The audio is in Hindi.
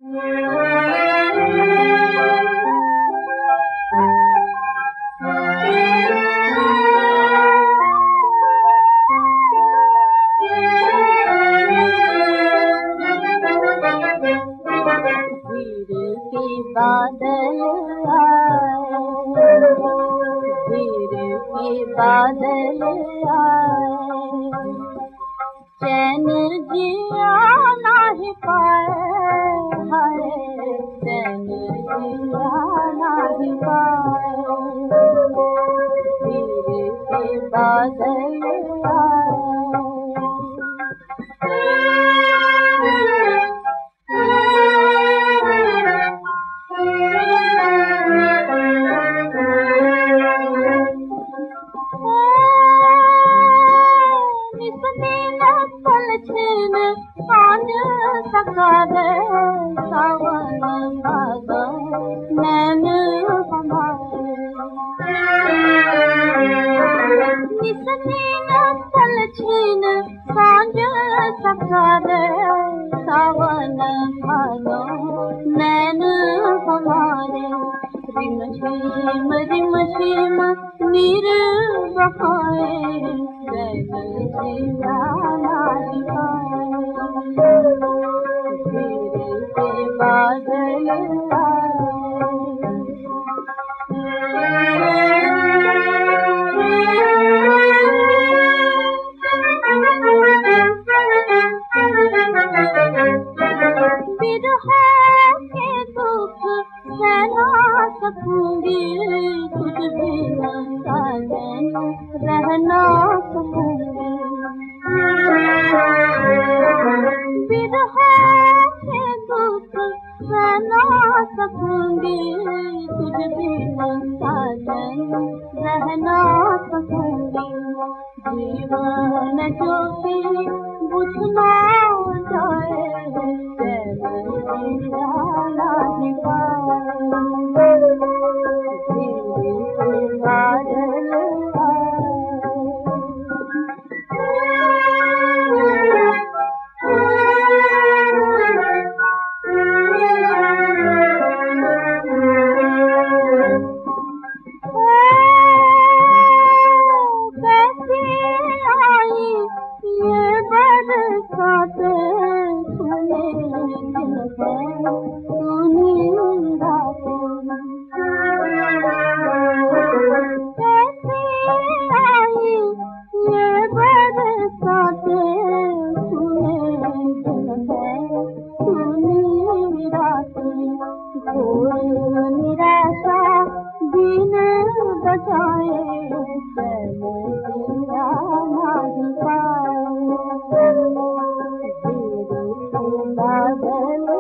बादल आए, फिर के बादल आए, चैन जिया नहीं पाए, हाय चैन जिया नहीं पाए, फिर के बादल आए। सावन भादो नैन हमारे, निसनी न पल छीन सांझ सकारे, सावन भादो नैन हमारे, रिम झिम नीर बहाए, नैन जिया नहीं पाए, बादल बिरहा के दुख सहना सकूंगी, तुझ बिना साजन रहना सकूंगी, बिरहा के दुख सहना सकूंगी, तुझ बिना साजन रहना सकूंगी, जीवन ज्योति बुझ ना जाए, चैन जिया नहीं पाए, बादल निराशा दिन बचाए, चैन जिया नहीं पाए, बादल